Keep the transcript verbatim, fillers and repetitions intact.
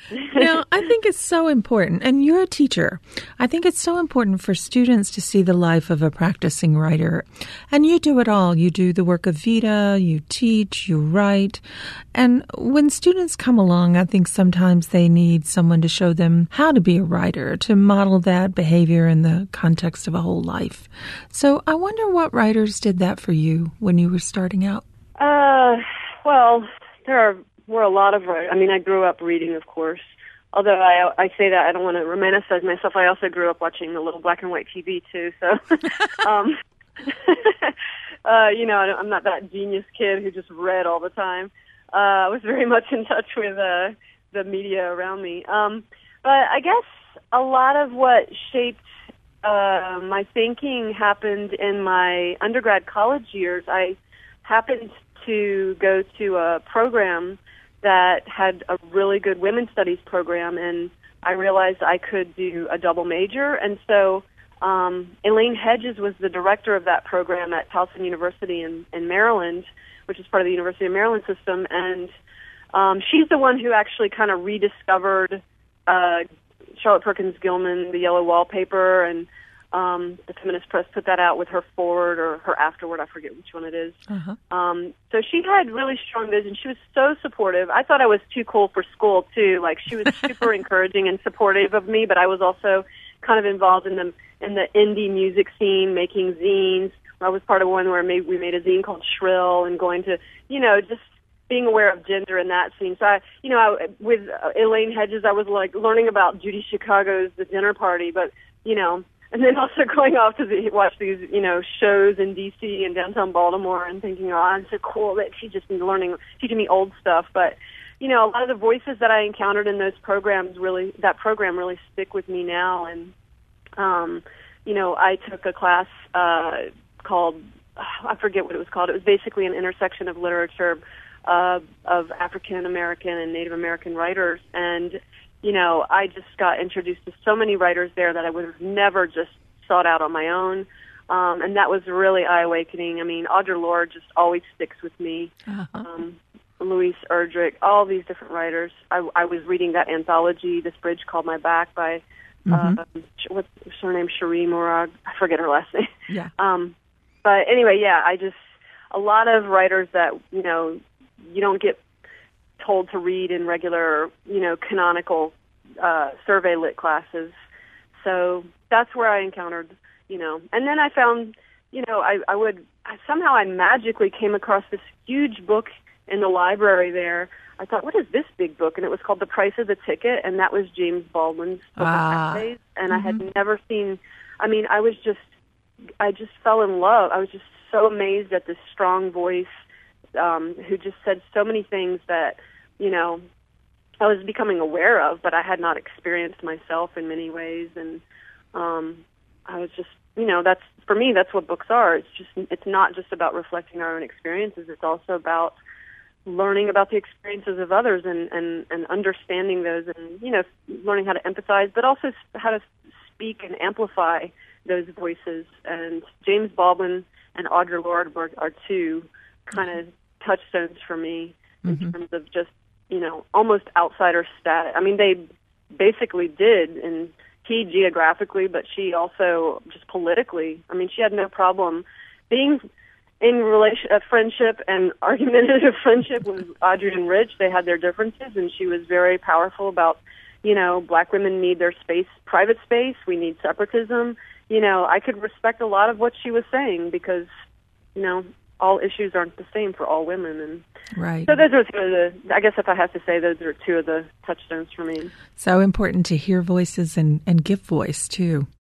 Now, I think it's so important, and you're a teacher. I think it's so important for students to see the life of a practicing writer. And you do it all. You do the work of Vita, you teach, you write. And when students come along, I think sometimes they need someone to show them how to be a writer, to model that behavior in the context of a whole life. So I wonder what writers did that for you when you were starting out. Uh, well, there are were a lot of writers. I mean, I grew up reading, of course. Although I I say that, I don't want to romanticize myself. I also grew up watching a little black and white T V too. So, um, uh, you know, I'm not that genius kid who just read all the time. Uh, I was very much in touch with uh, the media around me. Um, but I guess a lot of what shaped uh, my thinking happened in my undergrad college years. I happened to go to a program that had a really good women's studies program, and I realized I could do a double major. And so um, Elaine Hedges was the director of that program at Towson University in, in Maryland, which is part of the University of Maryland system. And um, she's the one who actually kind of rediscovered uh, Charlotte Perkins Gilman, The Yellow Wallpaper, and Um, the Feminist Press put that out with her forward or her afterward. I forget which one it is. Uh-huh. Um, so she had really strong vision. She was so supportive. I thought I was too cool for school, too. Like, she was super encouraging and supportive of me, but I was also kind of involved in the, in the indie music scene, making zines. I was part of one where maybe we made a zine called Shrill, and going to, you know, just being aware of gender in that scene. So, I, you know, I, with Elaine Hedges, I was, like, learning about Judy Chicago's The Dinner Party, but, you know, and then also going off to the, watch these, you know, shows in D C and downtown Baltimore and thinking, oh, I'm so cool that she just been learning, teaching me old stuff. But, you know, a lot of the voices that I encountered in those programs really, that program really stick with me now. And, um, you know, I took a class uh, called, I forget what it was called. It was basically an intersection of literature uh, of African American and Native American writers. And you know, I just got introduced to so many writers there that I would have never just sought out on my own. Um, and that was really eye-awakening. I mean, Audre Lorde just always sticks with me. Uh-huh. Um, Louise Erdrich, all these different writers. I, I was reading that anthology, This Bridge Called My Back, by, mm-hmm. uh, what's her name, Cherie Morag. I forget her last name. Yeah. Um, but anyway, yeah, I just, a lot of writers that, you know, you don't get told to read in regular, you know, canonical uh, survey lit classes. So that's where I encountered, you know. And then I found, you know, I, I would, somehow I magically came across this huge book in the library there. I thought, what is this big book? And it was called The Price of the Ticket, and that was James Baldwin's book ah. of essays. And mm-hmm. I had never seen, I mean, I was just, I just fell in love. I was just so amazed at this strong voice um, who just said so many things that, you know, I was becoming aware of, but I had not experienced myself in many ways. And um, I was just, you know, that's, for me, that's what books are. It's just, it's not just about reflecting our own experiences. It's also about learning about the experiences of others and, and, and understanding those and, you know, learning how to empathize, but also how to speak and amplify those voices. And James Baldwin and Audre Lorde were, are two kind of touchstones for me in mm-hmm. terms of just, you know, almost outsider status. I mean, they basically did, and he geographically, but she also just politically. I mean, she had no problem being in relation, a friendship and argumentative friendship with Audrey and Rich. They had their differences, and she was very powerful about, you know, black women need their space, private space. We need separatism. You know, I could respect a lot of what she was saying because, you know, all issues aren't the same for all women. And right. So those are two of the, I guess if I have to say, those are two of the touchstones for me. So important to hear voices and, and give voice, too.